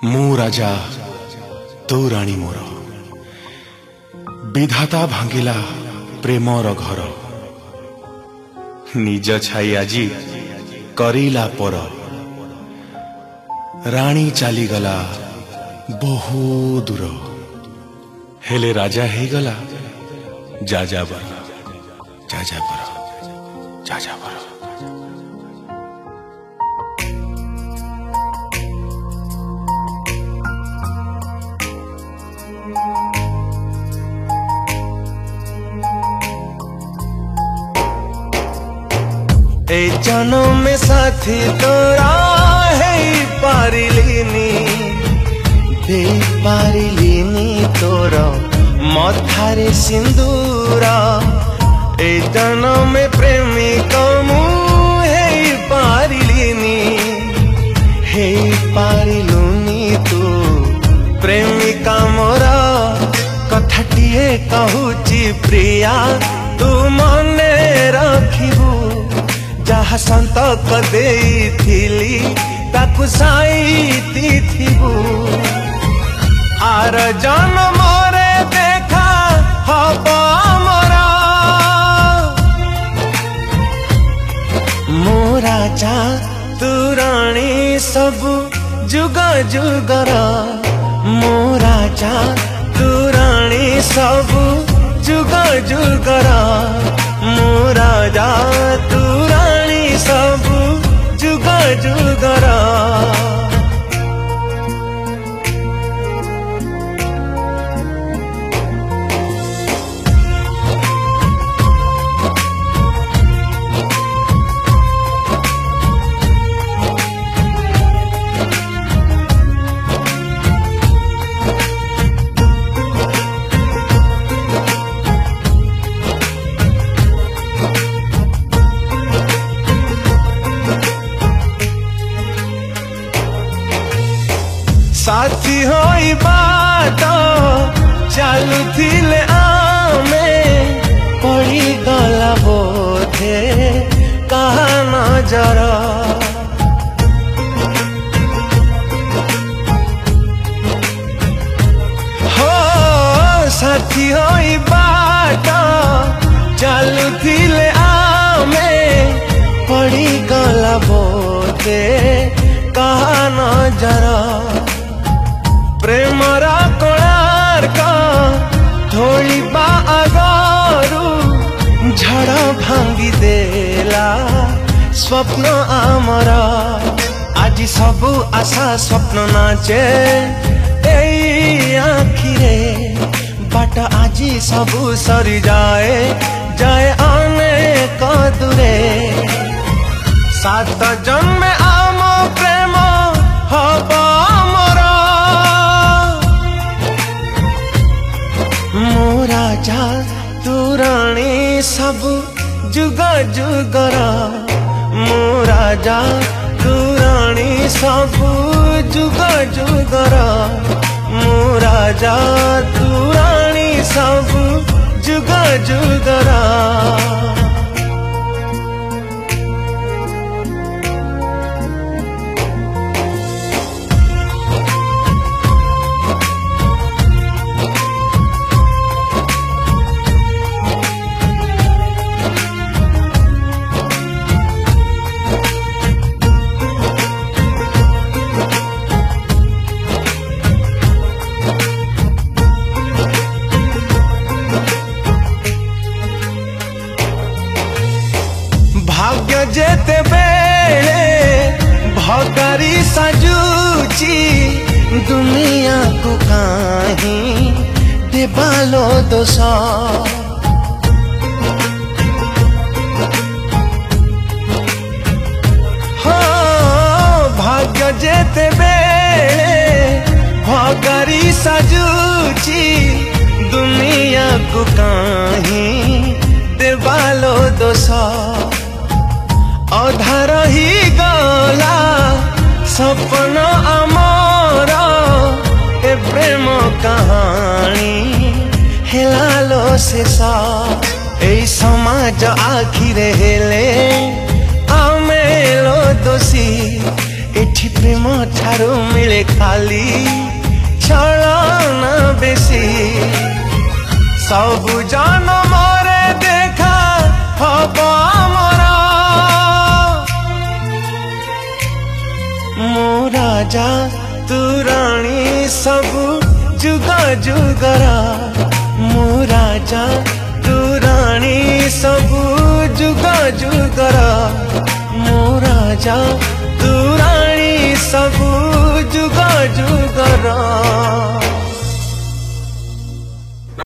मु राजा तू राणी मोर विधाता भांगिला प्रेमर घर निज छाई आजी करिला पर राणी चली गला बहु दूर हेले राजा हे गला जाजा बर जाजा बर जाजा बर। ए जन्म में साथी तोरा है पारिलिनी दे पारिलिनी तोरा मथारे सिंदूरा। ए जन्म में प्रेमी कमु है पारिलिनी है पारिलुनी तू प्रेमिका मोरा। कथाटिए कहूची प्रिया तू मने रखिबू जहा संतक देइथिली ताकु साईती थिबू। आर जन्म रे देखा हबा मोरा मो राजा तू राणी सबु जुग जुगर। मो राजा तू राणी सबु जुग जुगर। मो राजा तू राणी सबु जुग जुगर। साथी होई बाट चलुथिले आमे पड़ी गला बोधे कहा नजर। हो साथी होई बाट चलुथिले आमे पड़ी गला बोधे कहा नजर। प्रेमरा कोणार्क धोइबा आगरू झड़ भांगी देला स्वप्न आमर। आज सबु आशा स्वप्न नाचे एई आखिरे बाट आज सबु सरी जाए जाए अनेक दूरे। सात जन्म आम प्रेम हबा मो राजा तू राणी सबु जुग जुगर। मो राजा तू राणी सबु जुग जुगर। मो राजा तू राणी सबु जुग जुगर। भाग्य जेते बेले भगारी साजुची दुनिया को काहीं देबालो दोष। हो भाग्य जेते बेले भगारी साजुची दुनिया को काहीं देबालो दोष। अधार ही गला सपना आमर ए प्रेम कहानी हेलालो शेष। ए समाज आखिरे हेले आमेलो दोषी एठी प्रेम ଠାରୁ ମିଳେ ଖାଲି ଛଳନା ବେଶୀ ସବୁ ଜନମରେ ଦେଖା ହବ ଆମର ମୋ ରାଜା ତୁ ରାଣୀ ସବୁ ଯୁଗ ଯୁଗର ମୋ ରାଜା ତୁ ରାଣୀ ସବୁ ଯୁଗ ଯୁଗର ମୋ ରାଜା